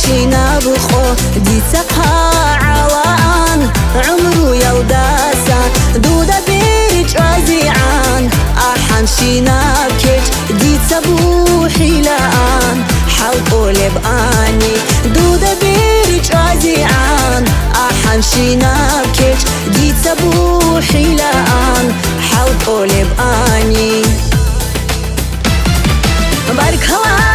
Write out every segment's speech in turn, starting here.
حنشينا بخو دي سقى عوان عمرو يوداسا دودة بيج عزيعان حنشينا بكيج دي سبوحي لان حلقو لباني دودة بيج عزيعان حنشينا بكيج دي سبوحي لان حلقو لباني بارك الله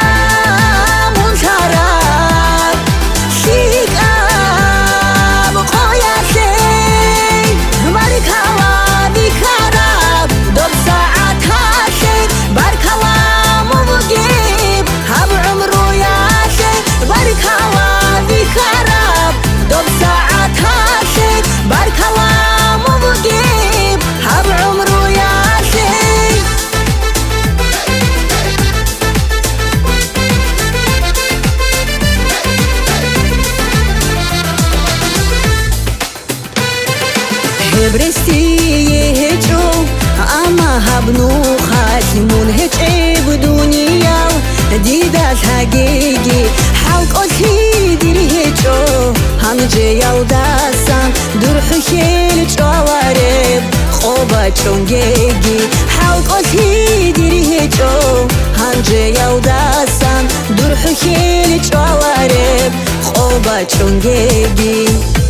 برستي يهجو أما هبنو خاتمون هجي بدنيا ديدات حقيقي حلق أسي ديري هجو هنجي يوداسان دور حكيل جوارب خوبا چونگيگي حلق أسي ديري هجو هنجي يوداسان دور حكيل جوارب خوبا چونگيگي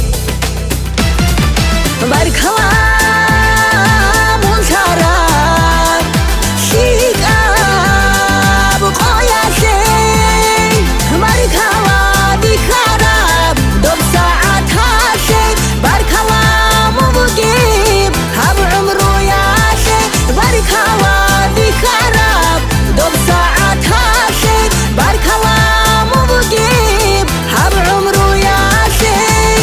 بارك الله منترك شيك أبو قياسي بارك الله بكرب دوب ساعات هاشي بارك الله مبقيب هب عمرو ياشي بارك الله بكرب دوب ساعات هاشي بارك الله مبقيب هب عمرو ياشي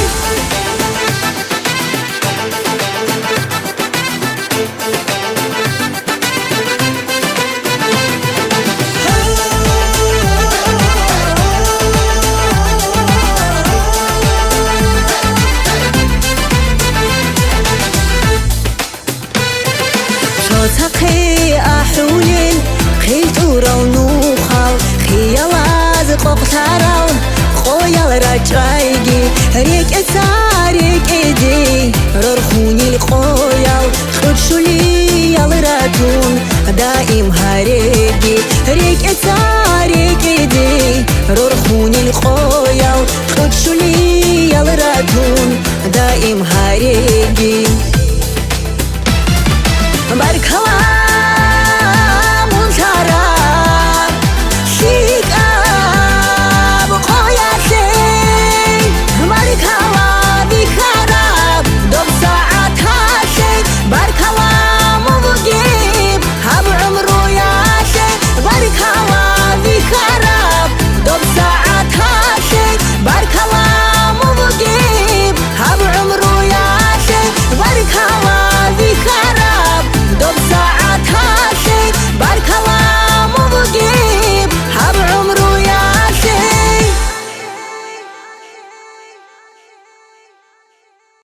تقي أحولين خيطورة ونوخال خيال قوقتارو خويال راجايجي ريك اتاريك ايدي ررخوني القويال خدشولي يالراتون دائم هاريجي ريك اتاريك ايدي ررخوني القويال خدشولي يالراتون دائم هاريجي